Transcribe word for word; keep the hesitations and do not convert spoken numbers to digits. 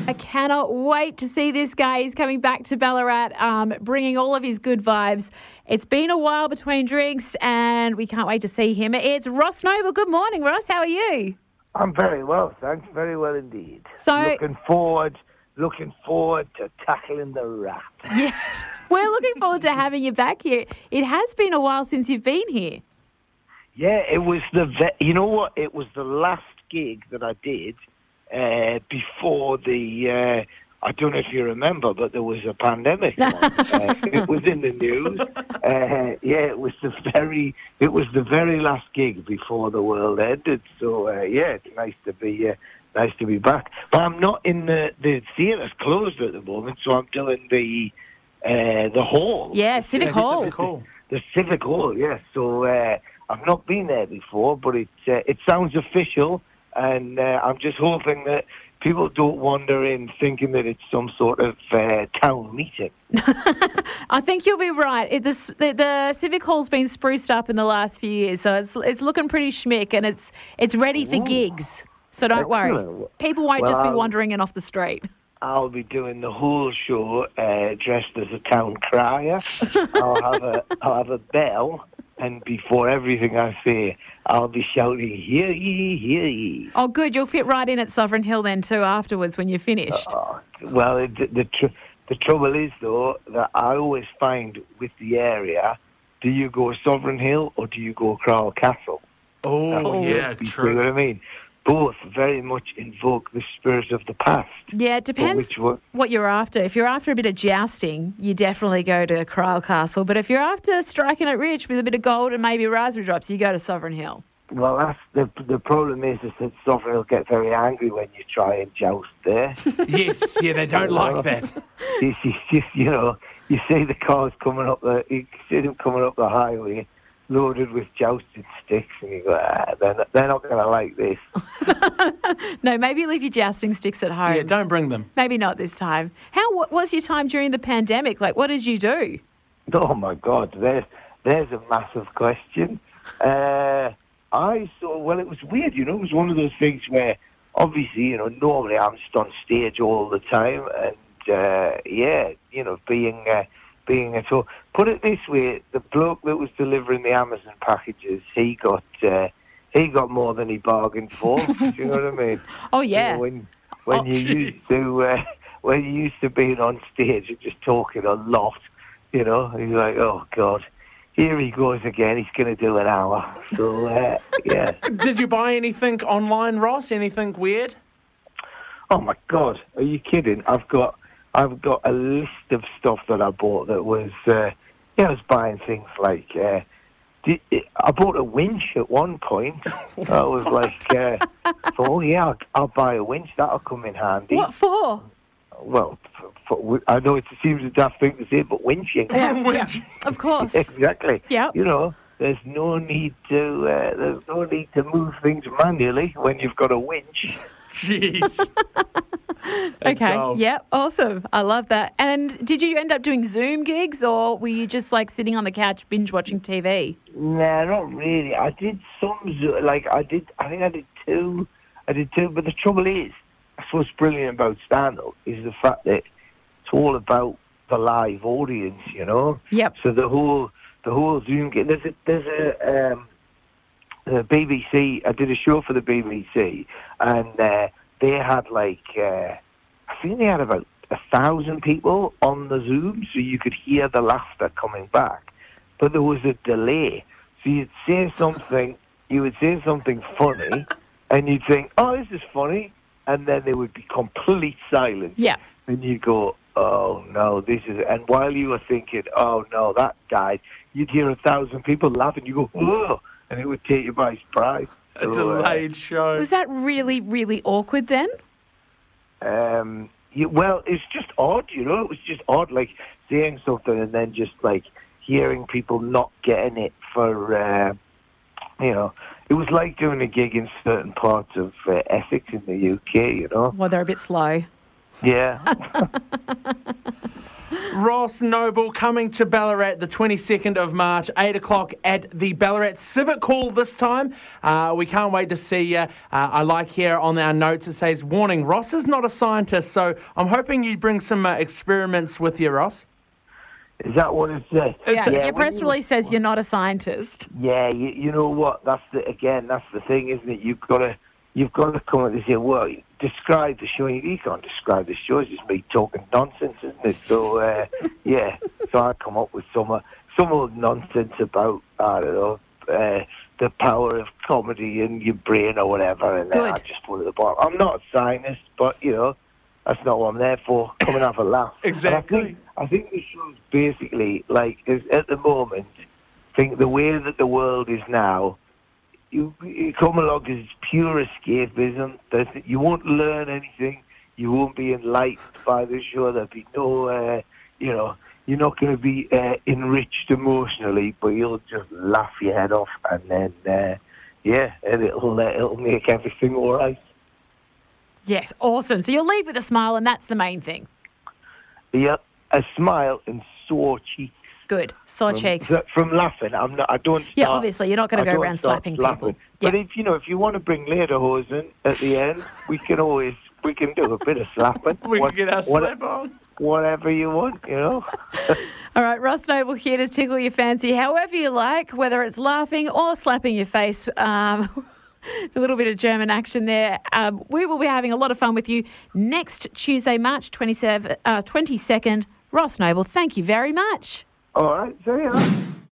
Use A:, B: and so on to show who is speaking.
A: I cannot wait to see this guy. He's coming back to Ballarat, um, bringing all of his good vibes. It's been a while between drinks, and we can't wait to see him. It's Ross Noble. Good morning, Ross. How are you?
B: I'm very well, thanks. Very well indeed.
A: So,
B: looking forward, looking forward to tackling the rat.
A: Yes, we're looking forward to having you back here. It has been a while since you've been here.
B: Yeah, it was the, ve- you know what? It was the last gig that I did uh, before the, uh, I don't know if you remember, but there was a pandemic. uh, it was in the news. Uh, yeah, it was the very, it was the very last gig before the world ended. So uh, yeah, it's nice to be, uh, nice to be back. But I'm not in the the theatre's closed at the moment, so I'm doing the uh, the hall.
A: Yeah, Civic
C: Yeah,
A: Hall.
C: Civic Hall.
B: The Civic Hall, yes. So uh, I've not been there before, but it uh, it sounds official, and uh, I'm just hoping that people don't wander in thinking that it's some sort of uh, town meeting.
A: I think you'll be right. It, this, the, the Civic Hall's been spruced up in the last few years, so it's it's looking pretty schmick, and it's it's ready for
B: Ooh.
A: gigs. So don't worry.
B: Excellent.
A: People won't
B: Well,
A: just be
B: I'll-
A: wandering in off the street.
B: I'll be doing the whole show uh, dressed as a town crier. I'll have a I'll have a bell, and before everything I say, I'll be shouting, "Hear ye, hear ye!"
A: Oh, good. You'll fit right in at Sovereign Hill then too afterwards when you're finished.
B: Oh, well, the the, tr- the trouble is though that I always find with the area, do you go Sovereign Hill or do you go Crowell Castle?
C: Oh, yeah,
B: You see
C: true.
B: what I mean? Both very much invoke the spirit of the past.
A: Yeah, it
B: But
A: depends
B: which one?
A: what you're after. If you're after a bit of jousting, you definitely go to Cryle Castle. But if you're after striking it rich with a bit of gold and maybe raspberry drops, you go to Sovereign Hill.
B: Well, that's the the problem is, is that Sovereign will get very angry when you try and joust there.
C: Yes, yeah, they don't like that.
B: you, you, you, you know, you see the cars coming up the, you see them coming up the highway, loaded with jousting sticks, and you go, ah, they're not, they're not going to like this.
A: No, maybe leave your jousting sticks at home.
C: Yeah, don't bring them.
A: Maybe not this time. How what was your time during the pandemic? Like, what did you do?
B: Oh my God, there's there's a massive question. Uh, I saw. Well, it was weird. You know, it was one of those things where, obviously, you know, normally I'm just on stage all the time, and uh, yeah, you know, being uh, being at home. Put it this way: the bloke that was delivering the Amazon packages, he got uh, he got more than he bargained for. Do you know what I mean?
A: Oh,
B: You
A: yeah.
B: know, when when
A: Oh,
B: you used to uh, when you used to being on stage and just talking a lot, you know, and you're like, oh God, here he goes again. He's going to do an hour. So uh, yeah.
C: Did you buy anything online, Ross? Anything weird?
B: Oh my God, are you kidding? I've got I've got a list of stuff that I bought that was uh, yeah, I was buying things like. Uh, Did- I bought a winch at one point. I was like, uh, oh yeah, I'll, I'll buy a winch. That'll come in handy.
A: What for?
B: Well, for, for, I know it seems a daft thing to say, but winching.
C: Winch.
A: Of course.
B: Exactly.
A: Yep.
B: You know, there's no need to uh, there's no need to move things manually when you've got a winch.
C: Jeez. That's
A: Okay.
C: gold.
A: Yeah. Awesome. I love that. And did you end up doing Zoom gigs, or were you just like sitting on the couch binge watching T V?
B: Nah, not really. I did some zo- like I did. I think I did two. I did two. But the trouble is, that's what's brilliant about stand-up is the fact that it's all about the live audience. You know.
A: Yep.
B: So the whole the whole Zoom game. There's a there's a um, the B B C. I did a show for the B B C, and uh, they had like uh, I think they had about a thousand people on the Zoom, so you could hear the laughter coming back. But there was a delay, so you'd say something, you would say something funny, and you'd think, "Oh, this is funny," and then there would be complete silence.
A: Yeah.
B: And you go, "Oh no, this is," and while you were thinking, "Oh no, that died," you'd hear a thousand people laughing. You go, "Oh," and it would take you by surprise.
C: A
B: So, uh,
C: delayed show.
A: Was that really, really awkward then?
B: um, you, well, it's just odd, you know. It was just odd, like saying something and then just like hearing people not getting it for, uh, you know. It was like doing a gig in certain parts of uh, Essex in the U K, you know.
A: Well, they're a bit slow.
B: Yeah.
C: Ross Noble coming to Ballarat the twenty-second of March, eight o'clock at the Ballarat Civic Hall this time. Uh, we can't wait to see you. Uh, I like here on our notes it says, warning, Ross is not a scientist, so I'm hoping you bring some uh, experiments with you, Ross.
B: Is that what it says?
A: Yeah,
B: yeah
A: your press
B: you,
A: release says you're not a scientist.
B: Yeah, you, you know what? That's the, again, that's the thing, isn't it? You've got to, you've got to come up and say, well, describe the show. You can't describe the show. It's just me talking nonsense, isn't it? So, uh, yeah. So I come up with some, uh, some old nonsense about, I don't know, uh, the power of comedy in your brain or whatever, and then I just put it at the bottom. I'm not a scientist, but, you know, that's not what I'm there for. Come and have a laugh.
C: Exactly.
B: I think, I think the show's basically, like, is at the moment, I think the way that the world is now, you, you come along as pure escapism. There's, you won't learn anything. You won't be enlightened by the show. There'll be no, uh, you know, you're not going to be uh, enriched emotionally, but you'll just laugh your head off, and then, uh, yeah, and it'll, uh, it'll make everything all right.
A: Yes, awesome. So you'll leave with a smile, and that's the main thing.
B: Yep, a smile and sore cheeks.
A: Good, sore
B: from,
A: cheeks.
B: From laughing. I'm not. I don't. Start,
A: yeah, obviously, you're not going to
B: I
A: go around
B: start
A: slapping
B: laughing.
A: people.
B: But
A: yeah.
B: if you know, if you want to bring lederhosen at the end, we can always we can do a bit of slapping.
C: We
B: what,
C: can get our
B: what,
C: slap on.
B: Whatever you want, you know.
A: All right, Ross Noble here to tickle your fancy, however you like, whether it's laughing or slapping your face. Um, a little bit of German action there. Um, we will be having a lot of fun with you next Tuesday, March twenty-seventh, uh, twenty-second. Ross Noble, thank you very much.
B: All right, see ya.